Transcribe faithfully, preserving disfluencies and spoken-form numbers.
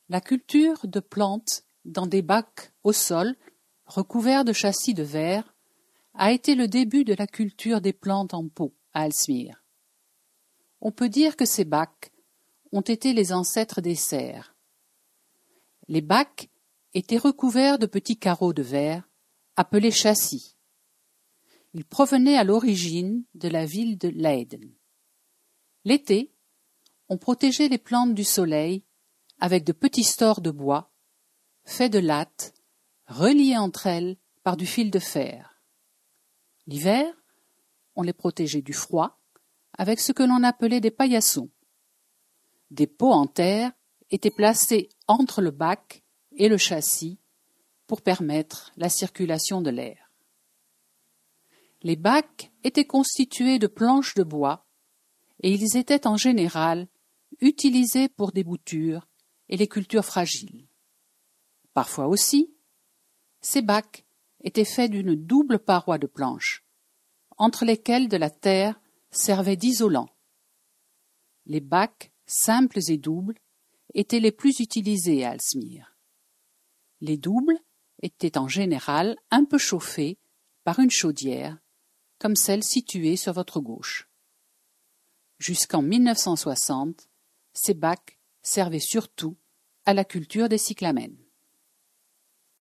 La culture de plantes dans des bacs au sol, recouverts de châssis de verre, a été le début de la culture des plantes en pot à Aalsmeer. On peut dire que ces bacs ont été les ancêtres des serres. Les bacs étaient recouverts de petits carreaux de verre, appelés châssis. Ils provenaient à l'origine de la ville de Leiden. L'été, on protégeait les plantes du soleil avec de petits stores de bois, faits de lattes, reliés entre elles par du fil de fer. L'hiver, on les protégeait du froid avec ce que l'on appelait des paillassons. Des pots en terre étaient placés entre le bac et le châssis pour permettre la circulation de l'air. Les bacs étaient constitués de planches de bois et ils étaient en général utilisés pour des boutures et les cultures fragiles. Parfois aussi, ces bacs étaient faits d'une double paroi de planches, entre lesquelles de la terre servait d'isolant. Les bacs simples et doubles étaient les plus utilisés à Aalsmeer. Les doubles étaient en général un peu chauffés par une chaudière, comme celle située sur votre gauche. Jusqu'en mille neuf cent soixante, ces bacs servaient surtout à la culture des cyclamens.